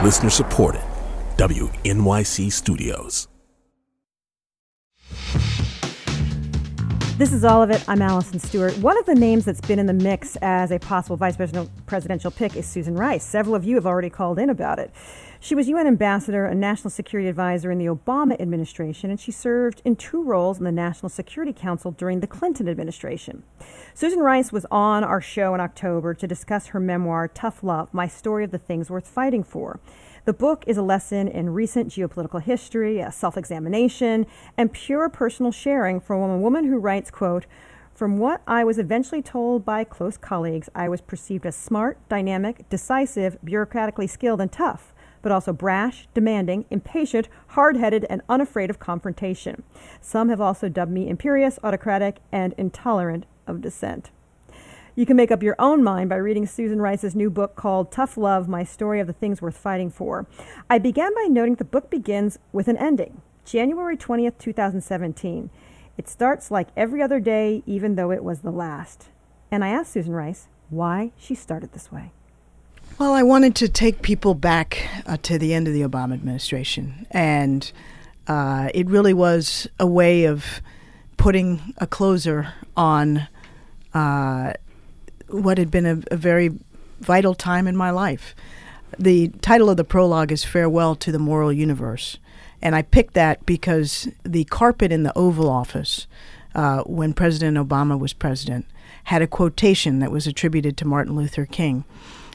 Listener supported. WNYC Studios. This is All of It. I'm Allison Stewart. One of the names that's been in the mix as a possible vice presidential pick is Susan Rice. Several of you have already called in about it. She was UN ambassador and national security advisor in the Obama administration, and she served in 2 roles in the National Security Council during the Clinton administration. Susan Rice was on our show in October to discuss her memoir, Tough Love, My Story of the Things Worth Fighting For. The book is a lesson in recent geopolitical history, a self-examination, and pure personal sharing from a woman who writes, quote, "From what I was eventually told by close colleagues, I was perceived as smart, dynamic, decisive, bureaucratically skilled, and tough, but also brash, demanding, impatient, hard-headed, and unafraid of confrontation. Some have also dubbed me imperious, autocratic, and intolerant of dissent." You can make up your own mind by reading Susan Rice's new book called Tough Love, My Story of the Things Worth Fighting For. I began by noting the book begins with an ending, January 20th, 2017. It starts like every other day, even though it was the last. And I asked Susan Rice why she started this way. Well, I wanted to take people back to the end of the Obama administration. And it really was a way of putting a closer on what had been a very vital time in my life. The title of the prologue is Farewell to the Moral Universe. And I picked that because the carpet in the Oval Office, when President Obama was president, had a quotation that was attributed to Martin Luther King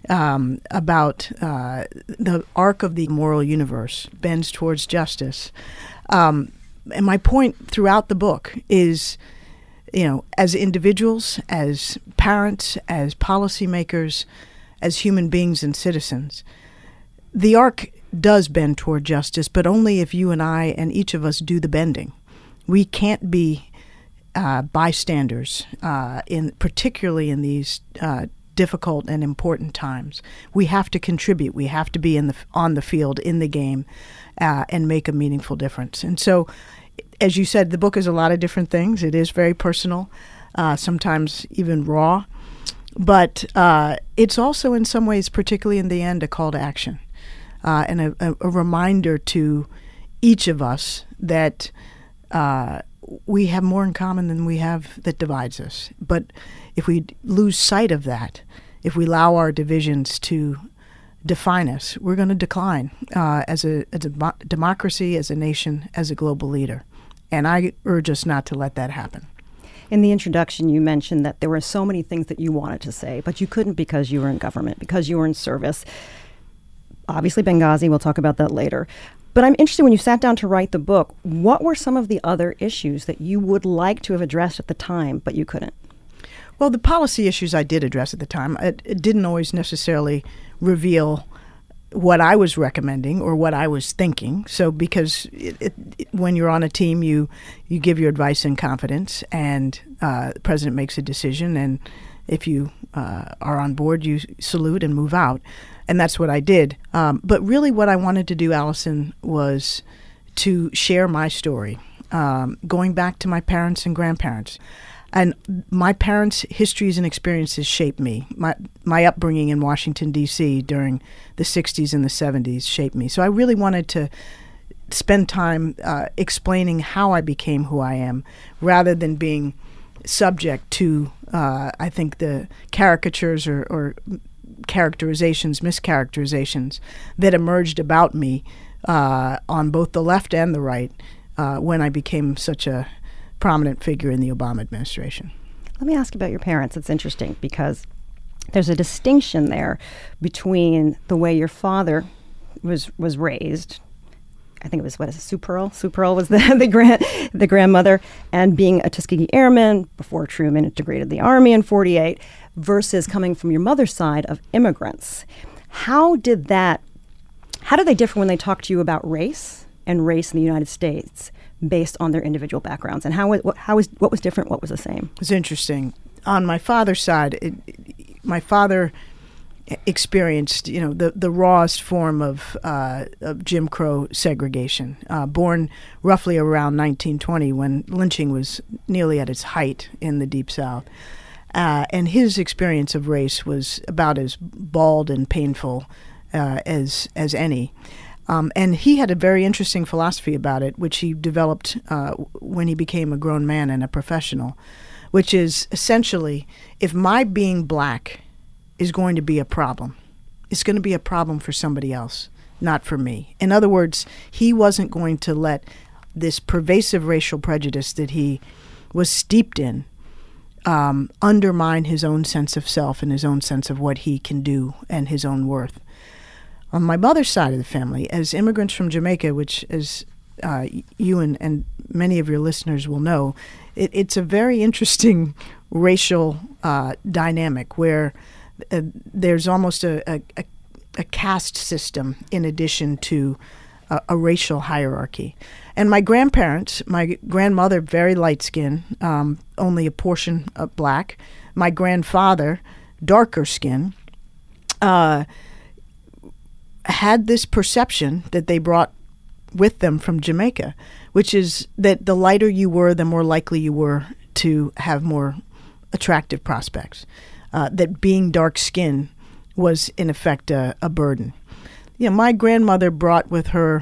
about the arc of the moral universe bends towards justice. And my point throughout the book is, as individuals, as parents, as policymakers, as human beings and citizens, the arc does bend toward justice, but only if you and I and each of us do the bending. We can't be bystanders, particularly in these difficult and important times. We have to contribute. We have to be on the field, in the game, and make a meaningful difference. And so, as you said, the book is a lot of different things. It is very personal, sometimes even raw. But it's also, in some ways, particularly in the end, a call to action and a reminder to each of us that we have more in common than we have that divides us. But if we lose sight of that, if we allow our divisions to define us, we're going to decline as a democracy, as a nation, as a global leader. And I urge us not to let that happen. In the introduction, you mentioned that there were so many things that you wanted to say, but you couldn't because you were in government, because you were in service. Obviously, Benghazi, we'll talk about that later. But I'm interested, when you sat down to write the book, what were some of the other issues that you would like to have addressed at the time, but you couldn't? Well, the policy issues I did address at the time, it didn't always necessarily reveal what I was recommending or what I was thinking. So because when you're on a team, you give your advice in confidence, and the president makes a decision, and if you are on board, you salute and move out. And that's what I did. But really what I wanted to do, Allison, was to share my story, going back to my parents and grandparents. And my parents' histories and experiences shaped me. My upbringing in Washington, D.C. during the 60s and the 70s shaped me. So I really wanted to spend time explaining how I became who I am, rather than being subject to, I think, the caricatures or mischaracterizations that emerged about me on both the left and the right when I became such a prominent figure in the Obama administration. Let me ask about your parents. It's interesting because there's a distinction there between the way your father was raised. I think it was, Sue Pearl? Sue Pearl was the grandmother, and being a Tuskegee Airman before Truman integrated the Army in 48, versus coming from your mother's side of immigrants. How did they differ when they talked to you about race and race in the United States based on their individual backgrounds? And what was different, what was the same? It's interesting. On my father's side, my father experienced, the rawest form of Jim Crow segregation, born roughly around 1920 when lynching was nearly at its height in the Deep South. And his experience of race was about as bald and painful as any. And he had a very interesting philosophy about it, which he developed when he became a grown man and a professional, which is essentially, if my being black is going to be a problem, it's going to be a problem for somebody else, not for me. In other words, he wasn't going to let this pervasive racial prejudice that he was steeped in undermine his own sense of self and his own sense of what he can do and his own worth. On my mother's side of the family, as immigrants from Jamaica, which as you and many of your listeners will know, it's a very interesting racial dynamic where there's almost a caste system in addition to a racial hierarchy. And my grandparents, my grandmother, very light-skinned, only a portion of black. My grandfather, darker skin, had this perception that they brought with them from Jamaica, which is that the lighter you were, the more likely you were to have more attractive prospects. That being dark-skinned was, in effect, a burden. My grandmother brought with her,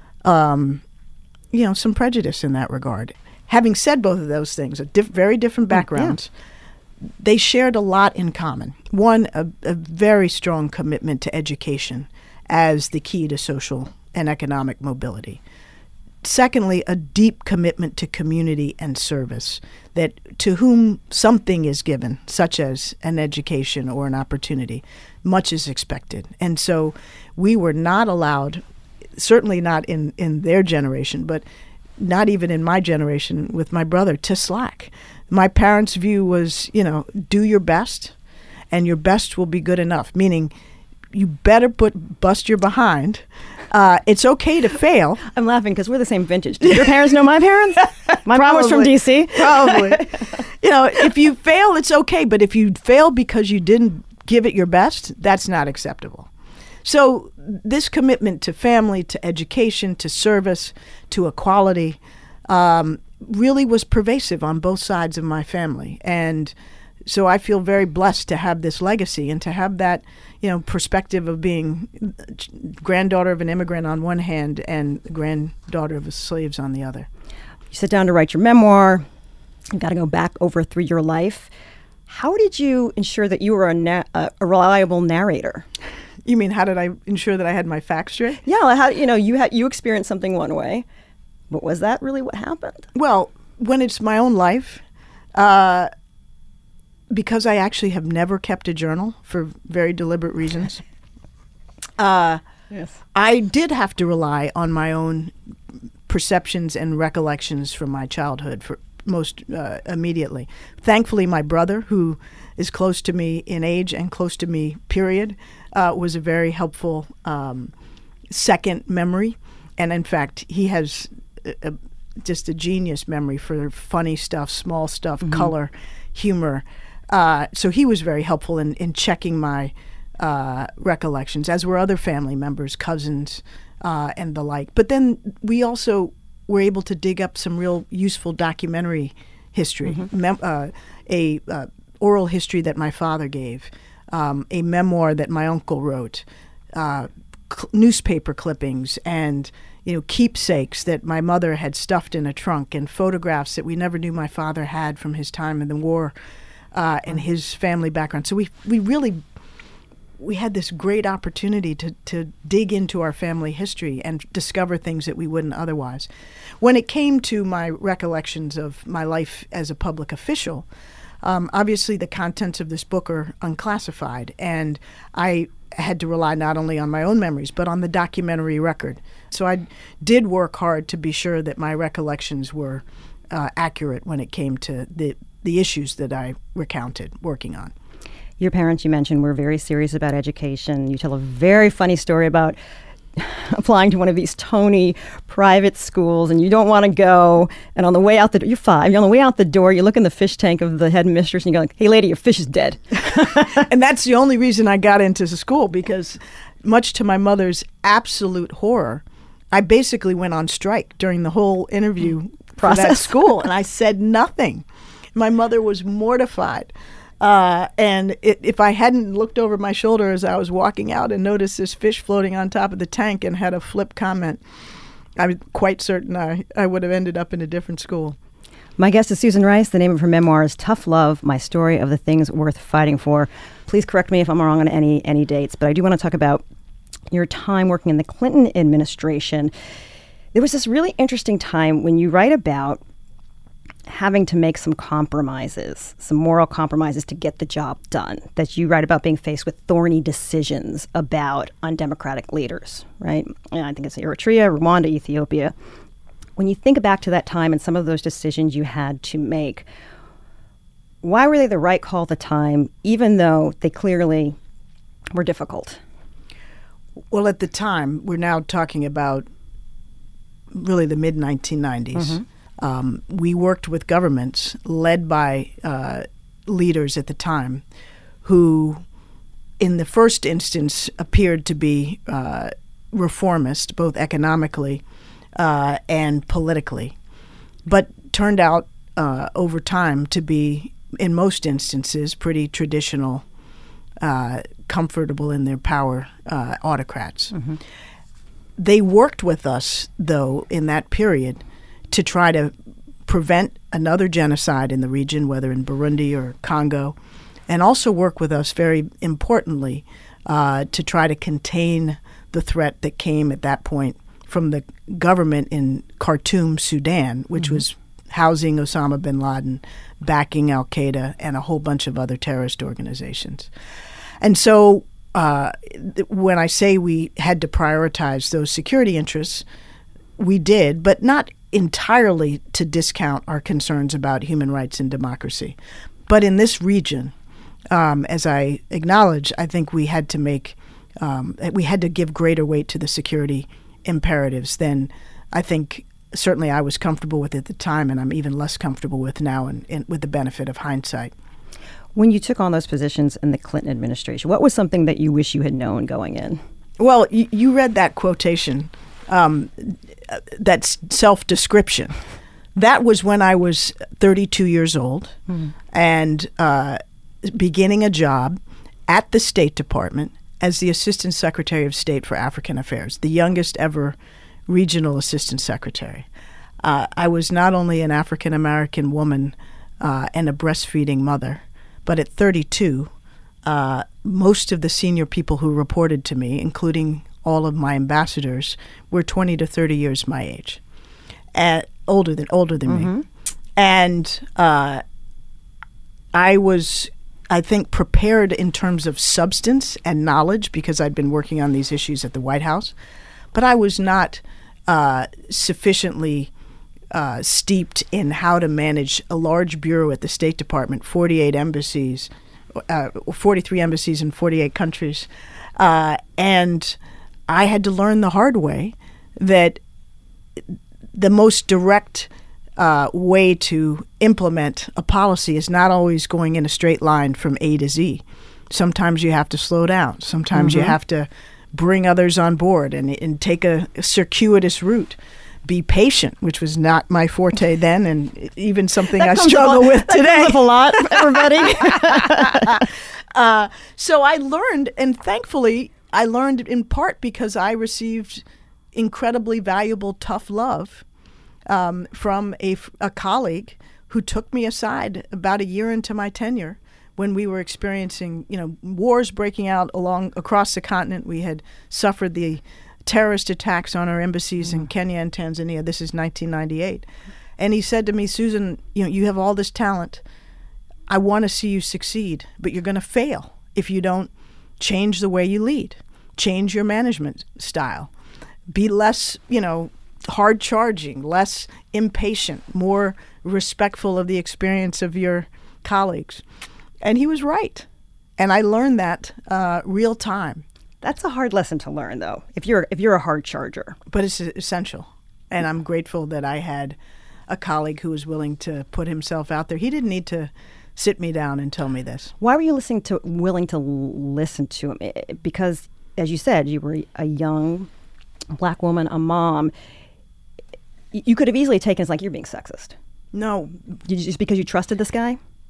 some prejudice in that regard. Having said both of those things, very different backgrounds, they shared a lot in common. One, a very strong commitment to education as the key to social and economic mobility. Secondly, a deep commitment to community and service, that to whom something is given, such as an education or an opportunity, much is expected. And so we were not allowed, certainly not in their generation, but not even in my generation with my brother, to slack. My parents' view was, do your best, and your best will be good enough, meaning you better bust your behind. It's okay to fail. I'm laughing because we're the same vintage. Did your parents know my parents? My mom was from D.C. Probably. If you fail, it's okay. But if you fail because you didn't give it your best, that's not acceptable. So this commitment to family, to education, to service, to equality really was pervasive on both sides of my family. And so I feel very blessed to have this legacy and to have that, perspective of being granddaughter of an immigrant on one hand and granddaughter of slaves on the other. You sit down to write your memoir. You've got to go back through your life. How did you ensure that you were a reliable narrator? You mean, how did I ensure that I had my facts straight? Yeah, you experienced something one way, but was that really what happened? Well, when it's my own life, because I actually have never kept a journal for very deliberate reasons, yes, I did have to rely on my own perceptions and recollections from my childhood for most immediately. Thankfully, my brother, who is close to me in age and close to me, period, was a very helpful second memory. And in fact, he has just a genius memory for funny stuff, small stuff, color, humor. So he was very helpful in checking my recollections, as were other family members, cousins, and the like. But then we also were able to dig up some real useful documentary history, a oral history that my father gave, a memoir that my uncle wrote, newspaper clippings, and keepsakes that my mother had stuffed in a trunk, and photographs that we never knew my father had from his time in the war and his family background. So we had this great opportunity to dig into our family history and discover things that we wouldn't otherwise. When it came to my recollections of my life as a public official, obviously the contents of this book are unclassified, and I had to rely not only on my own memories, but on the documentary record. So I did work hard to be sure that my recollections were accurate when it came to the issues that I recounted working on. Your parents, you mentioned, were very serious about education. You tell a very funny story about applying to one of these Tony private schools, and you don't want to go. And on the way out you're 5. You're on the way out the door. You look in the fish tank of the headmistress, and you go like, "Hey, lady, your fish is dead." And that's the only reason I got into the school, because much to my mother's absolute horror, I basically went on strike during the whole interview process for that school, and I said nothing. My mother was mortified. If I hadn't looked over my shoulder as I was walking out and noticed this fish floating on top of the tank and had a flip comment, I'm quite certain I would have ended up in a different school. My guest is Susan Rice. The name of her memoir is Tough Love, My Story of the Things Worth Fighting For. Please correct me if I'm wrong on any dates, but I do want to talk about your time working in the Clinton administration. There was this really interesting time when you write about having to make some compromises, some moral compromises to get the job done, that you write about being faced with thorny decisions about undemocratic leaders, right? And I think it's Eritrea, Rwanda, Ethiopia. When you think back to that time and some of those decisions you had to make, why were they the right call at the time, even though they clearly were difficult? Well, at the time, we're now talking about really the mid-1990s. We worked with governments led by leaders at the time who, in the first instance, appeared to be reformist, both economically and politically, but turned out over time to be, in most instances, pretty traditional, comfortable in their power autocrats. They worked with us, though, in that period to try to prevent another genocide in the region, whether in Burundi or Congo, and also work with us, very importantly, to try to contain the threat that came at that point from the government in Khartoum, Sudan, which was housing Osama bin Laden, backing al-Qaeda, and a whole bunch of other terrorist organizations. And so when I say we had to prioritize those security interests, we did, but not entirely to discount our concerns about human rights and democracy. But in this region, as I acknowledge, I think we had to give greater weight to the security imperatives than I think certainly I was comfortable with at the time, and I'm even less comfortable with now and with the benefit of hindsight. When you took on those positions in the Clinton administration, what was something that you wish you had known going in? Well, you read that quotation, that self-description. That was when I was 32 years old and beginning a job at the State Department as the Assistant Secretary of State for African Affairs, the youngest ever regional assistant secretary. I was not only an African-American woman and a breastfeeding mother, but at 32, most of the senior people who reported to me, including all of my ambassadors, were 20 to 30 years my age, older than me. And I was, I think, prepared in terms of substance and knowledge because I'd been working on these issues at the White House, but I was not sufficiently steeped in how to manage a large bureau at the State Department, 48 embassies, 43 embassies in 48 countries. And I had to learn the hard way that the most direct way to implement a policy is not always going in a straight line from A to Z. Sometimes you have to slow down. Sometimes you have to bring others on board and take a circuitous route. Be patient, which was not my forte then, and even something I struggle with today. That comes up a lot, everybody. So I learned, and thankfully I learned in part because I received incredibly valuable tough love from a colleague who took me aside about a year into my tenure when we were experiencing, wars breaking out across the continent. We had suffered the terrorist attacks on our embassies in Kenya and Tanzania. This is 1998. And he said to me, Susan, you have all this talent. I want to see you succeed, but you're going to fail if you don't change the way you lead, change your management style, be less, hard charging, less impatient, more respectful of the experience of your colleagues. And he was right. And I learned that real time. That's a hard lesson to learn, though, if you're a hard charger. But it's essential. And I'm grateful that I had a colleague who was willing to put himself out there. He didn't need to sit me down and tell me this. Why were you willing to listen to him? Because, as you said, you were a young black woman, a mom. You could have easily taken it as like you're being sexist. No. Just because you trusted this guy?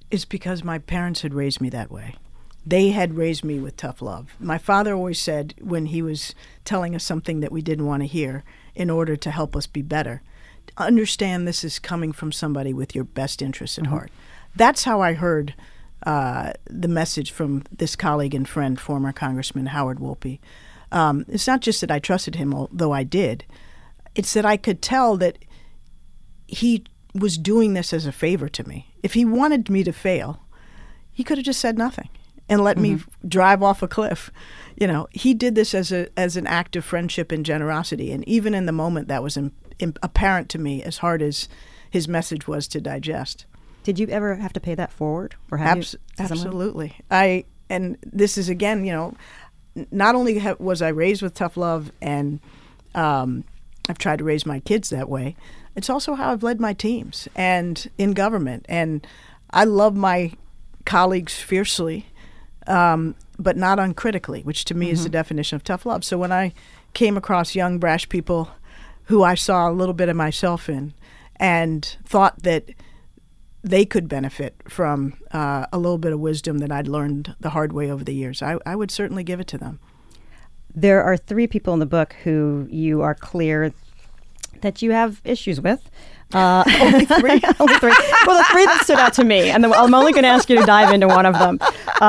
is because my parents had raised me that way. They had raised me with tough love. My father always said, when he was telling us something that we didn't want to hear, in order to help us be better, understand this is coming from somebody with your best interests at heart. That's how I heard the message from this colleague and friend, former Congressman Howard Wolpe. It's not just that I trusted him, although I did. It's that I could tell that he was doing this as a favor to me. If he wanted me to fail, he could have just said nothing and let me drive off a cliff. You know, he did this as an act of friendship and generosity. And even in the moment, that was apparent to me, as hard as his message was to digest. Did you ever have to pay that forward? Or have you, absolutely. And this is, again, you know, not only was I raised with tough love, and I've tried to raise my kids that way, it's also how I've led my teams and in government. And I love my colleagues fiercely, but not uncritically, which to me is the definition of tough love. So when I came across young, brash people who I saw a little bit of myself in and thought that they could benefit from a little bit of wisdom that I'd learned the hard way over the years, I would certainly give it to them. There are 3 people in the book who you are clear that you have issues with. Only 3? Only 3. Well, the 3 that stood out to me, and I'm only going to ask you to dive into one of them.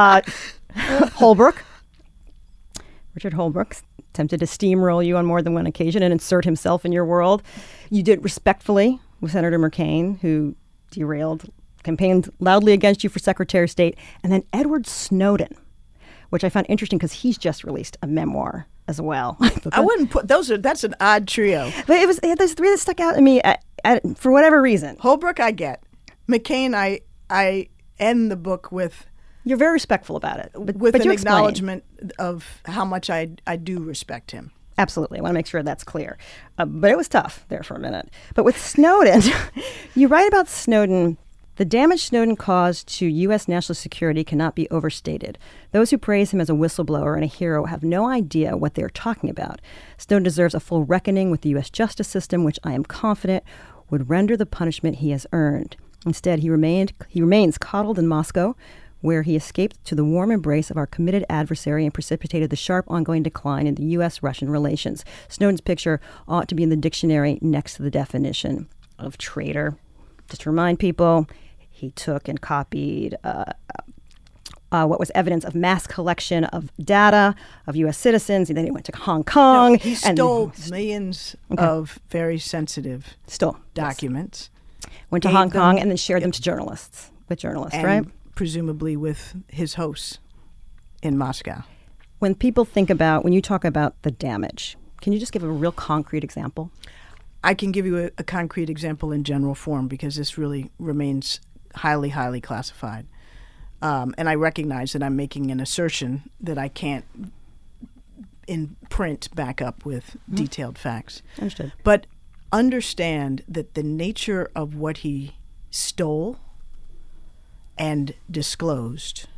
Holbrooke. Richard Holbrooke attempted to steamroll you on more than one occasion and insert himself in your world. You did respectfully with Senator McCain, who derailed, campaigned loudly against you for Secretary of State. And then Edward Snowden, which I found interesting because he's just released a memoir as well. I wouldn't put that's an odd trio. But there's 3 that stuck out to me for whatever reason. Holbrooke, I get. McCain, I end the book with. You're very respectful about it. With an acknowledgement of how much I do respect him. Absolutely. I want to make sure that's clear. But it was tough there for a minute. But with Snowden, you write about Snowden. The damage Snowden caused to U.S. national security cannot be overstated. Those who praise him as a whistleblower and a hero have no idea what they are talking about. Snowden deserves a full reckoning with the U.S. justice system, which I am confident would render the punishment he has earned. Instead, he remains coddled in Moscow, where he escaped to the warm embrace of our committed adversary and precipitated the sharp ongoing decline in the U.S.-Russian relations. Snowden's picture ought to be in the dictionary next to the definition of traitor. Just to remind people, he took and copied what was evidence of mass collection of data of U.S. citizens. And then he went to Hong Kong. No, he stole millions of very sensitive documents. Yes. Went to Hong Kong and then shared them to journalists, right? Presumably with his hosts in Moscow. When you talk about the damage, can you just give a real concrete example? I can give you a concrete example in general form because this really remains highly, highly classified. And I recognize that I'm making an assertion that I can't in print back up with detailed facts. Understood. But understand that the nature of what he stole and disclosed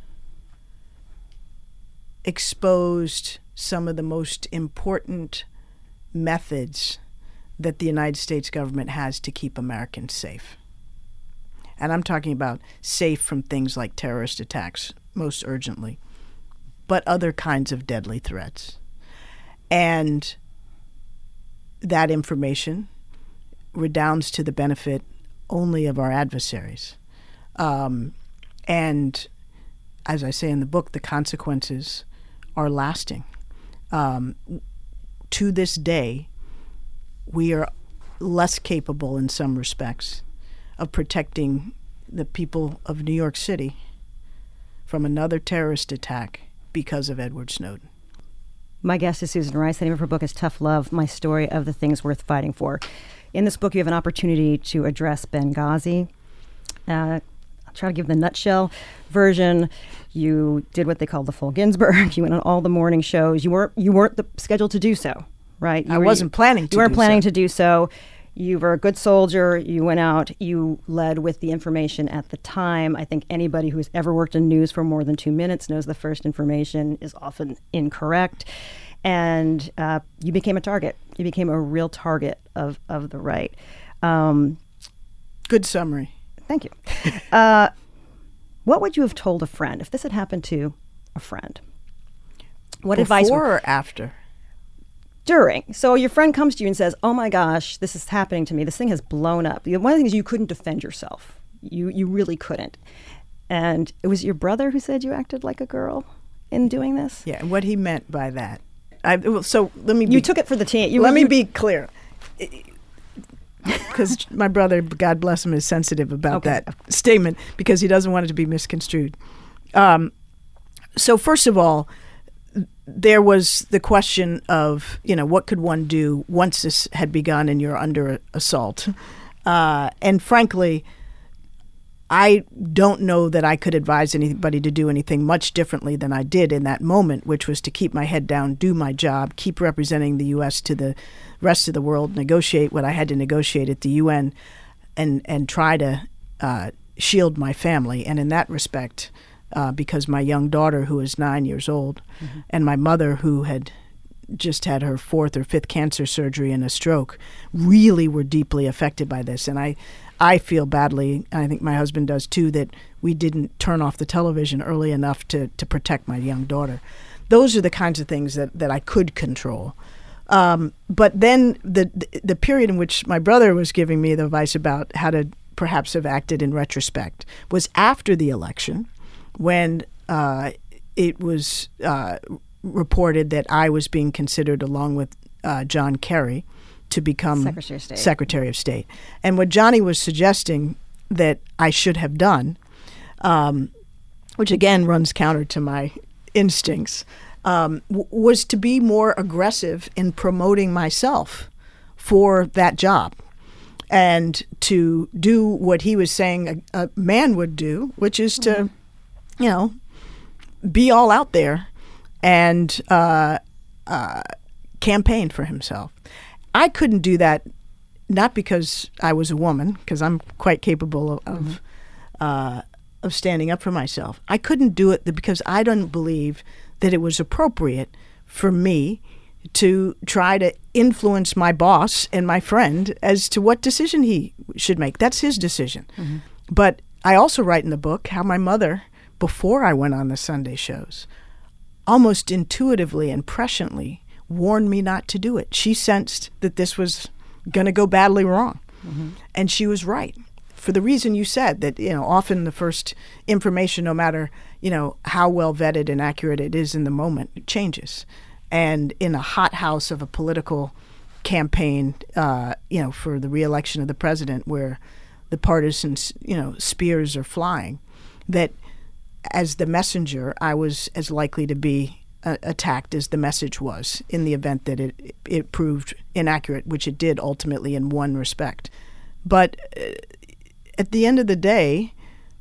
exposed some of the most important methods that the United States government has to keep Americans safe. And I'm talking about safe from things like terrorist attacks, most urgently, but other kinds of deadly threats. And that information redounds to the benefit only of our adversaries. And as I say in the book, the consequences are lasting. To this day, we are less capable in some respects of protecting the people of New York City from another terrorist attack because of Edward Snowden. My guest is Susan Rice. The name of her book is Tough Love, My Story of the Things Worth Fighting For. In this book, you have an opportunity to address Benghazi. I'll try to give the nutshell version. You did what they call the full Ginsburg. You went on all the morning shows. You weren't scheduled to do so, right? I wasn't planning to do so. You weren't planning to do so. You were a good soldier. You went out. You led with the information at the time. I think anybody who's ever worked in news for more than 2 minutes knows the first information is often incorrect. And you became a target. You became a real target of the right. Good summary. Thank you. What would you have told a friend if this had happened to a friend? What Before advice? Or after? During. So your friend comes to you and says, "Oh my gosh, this is happening to me. This thing has blown up." One of the things is you couldn't defend yourself. You really couldn't. And it was your brother who said you acted like a girl in doing this? Yeah, and what he meant by that. So let me. You took it for the team. Let me be clear. Because my brother, God bless him, is sensitive about that statement because he doesn't want it to be misconstrued. So first of all, there was the question of, what could one do once this had begun and you're under assault? And frankly, I don't know that I could advise anybody to do anything much differently than I did in that moment, which was to keep my head down, do my job, keep representing the U.S. to the rest of the world, negotiate what I had to negotiate at the UN, and try to shield my family. And in that respect, because my young daughter, who is 9 years old, and my mother, who had just had her 4th or 5th cancer surgery and a stroke, really were deeply affected by this. And I feel badly, and I think my husband does too, that we didn't turn off the television early enough to protect my young daughter. Those are the kinds of things that I could control. But then the period in which my brother was giving me the advice about how to perhaps have acted in retrospect was after the election, when it was reported that I was being considered, along with John Kerry, to become Secretary of State. And what Johnny was suggesting that I should have done, which again runs counter to my instincts, was to be more aggressive in promoting myself for that job and to do what he was saying a man would do, which is to, be all out there and campaign for himself. I couldn't do that, not because I was a woman, because I'm quite capable of standing up for myself. I couldn't do it because I don't believe that it was appropriate for me to try to influence my boss and my friend as to what decision he should make. That's his decision. But I also write in the book how my mother, before I went on the Sunday shows, almost intuitively and presciently warned me not to do it. She sensed that this was going to go badly wrong. And she was right. For the reason you said, that, often the first information, no matter, how well vetted and accurate it is in the moment, it changes. And in a hothouse of a political campaign, for the reelection of the president, where the partisan, spears are flying, that as the messenger, I was as likely to be attacked as the message was, in the event that it proved inaccurate, which it did ultimately in one respect. But at the end of the day,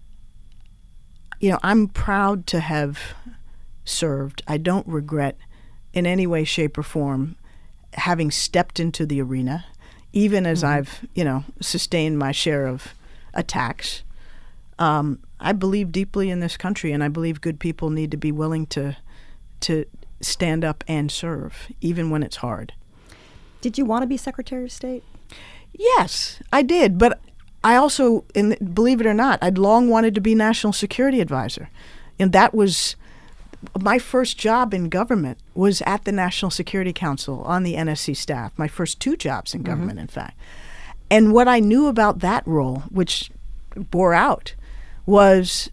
I'm proud to have served. I don't regret in any way, shape, or form having stepped into the arena, even as I've, sustained my share of attacks. I believe deeply in this country, and I believe good people need to be willing to stand up and serve, even when it's hard. Did you want to be Secretary of State? Yes, I did. But I also, believe it or not, I'd long wanted to be National Security Advisor. And that was my first job in government, was at the National Security Council on the NSC staff, my first 2 jobs in government, in fact. And what I knew about that role, which bore out, was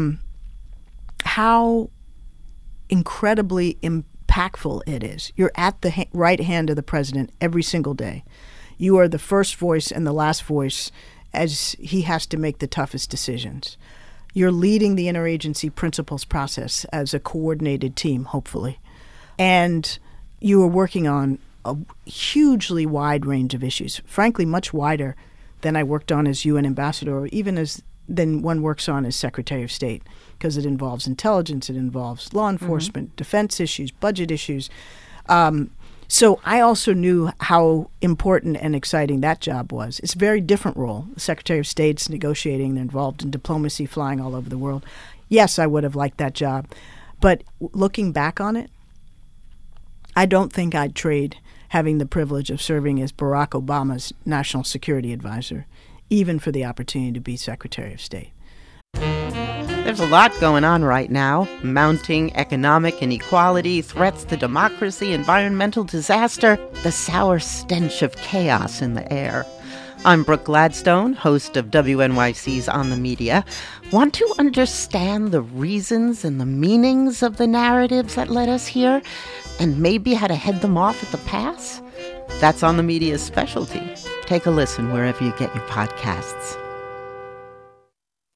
how incredibly impactful it is. You're at the right hand of the president every single day. You are the first voice and the last voice as he has to make the toughest decisions. You're leading the interagency principles process as a coordinated team, hopefully. And you are working on a hugely wide range of issues, frankly, much wider than I worked on as UN ambassador, or even than one works on as Secretary of State, because it involves intelligence, it involves law enforcement, defense issues, budget issues. So I also knew how important and exciting that job was. It's a very different role. The Secretary of State's negotiating, they're involved in diplomacy, flying all over the world. Yes, I would have liked that job. But looking back on it, I don't think I'd trade having the privilege of serving as Barack Obama's national security advisor, even for the opportunity to be Secretary of State. The There's a lot going on right now. Mounting economic inequality, threats to democracy, environmental disaster, the sour stench of chaos in the air. I'm Brooke Gladstone, host of WNYC's On the Media. Want to understand the reasons and the meanings of the narratives that led us here, and maybe how to head them off at the pass? That's On the Media's specialty. Take a listen wherever you get your podcasts.